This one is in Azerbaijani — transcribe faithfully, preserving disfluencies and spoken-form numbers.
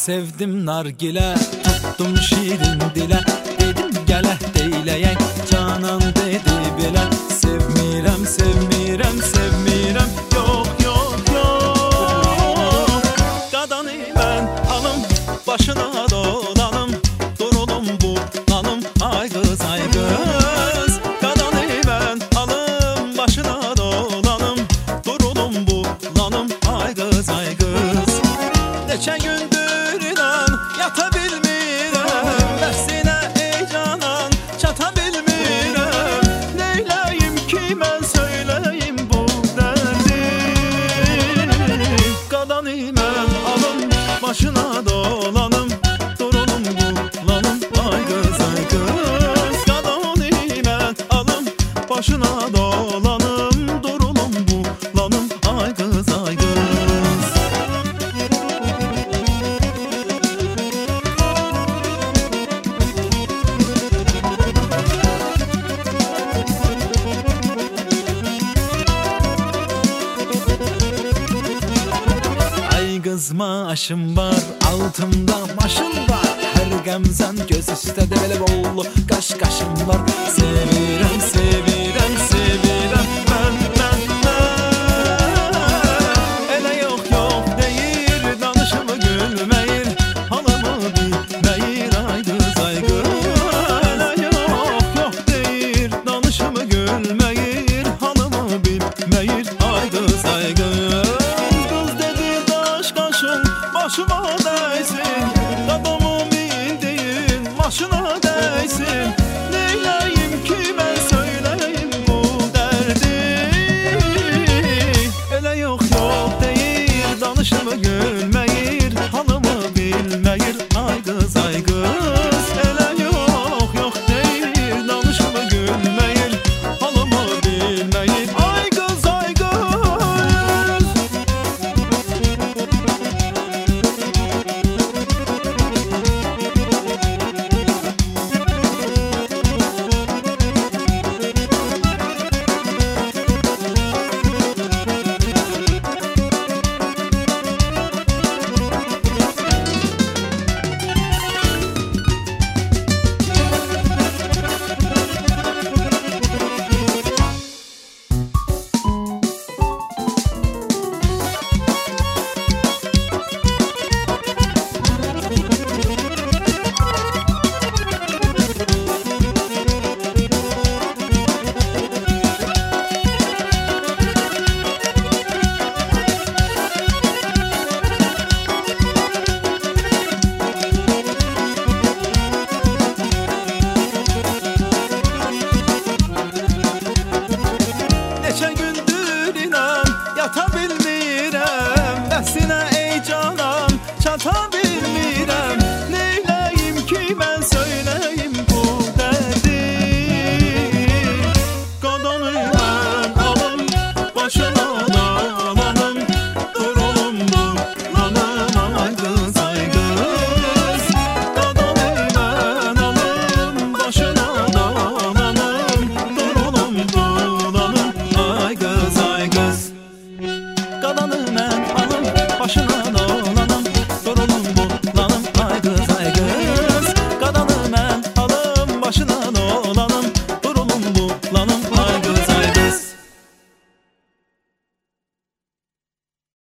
sevdim nargile, tuttum şirin dile. Dedim gələ deyləyək, canan dedi belə. Sevmirəm, sevmirəm, sevmirəm, yox, yox, yox. Qadanı mən alım, başına dolanım, durulum bulanım, ay qız, ay qız. Qadanı mən alım, başına dolanım, durulum bulanım, ay qız, ay qız. Neçə gündür inan, yata bilmirəm, bəsinə ey canan, çata bilmirəm. Neyləyim ki mən söyləyim bu dərdi. Qadanı mən alım, başına dolanım, durulum bulanım, ay qız, ay qız. Qadanı mən alım, başına dolanım, durulum bulanım, ay qız, ay qız. Qız maaşım var, altımda maşın var. Hər qəmzən göz üstədə belə bollu qaş qaşım var. Sevirəm, sevirəm, sevirəm mən, mən, mən. Elə yox, yox deyir, danışımı gülməyir, halımı bilməyir, ay qız, ay qız. Elə yox, yox deyir, danışımı gülməyir, halımı bilməyir, ay qız, ay qız. Başıma dəysin, dadamı bildiyin maşına dəysin. Neyləyim ki mən söyləyim bu dərdi. Elə yox, yox deyir, danışımı gülməyir, halımı bilməyir, ay qız, ay qız. Elə yox, yox deyir, danışımı gülməyir, halımı bilməyir, ay qız, ay qız. Neçə gündür inan, yata bilmirəm, bəsinə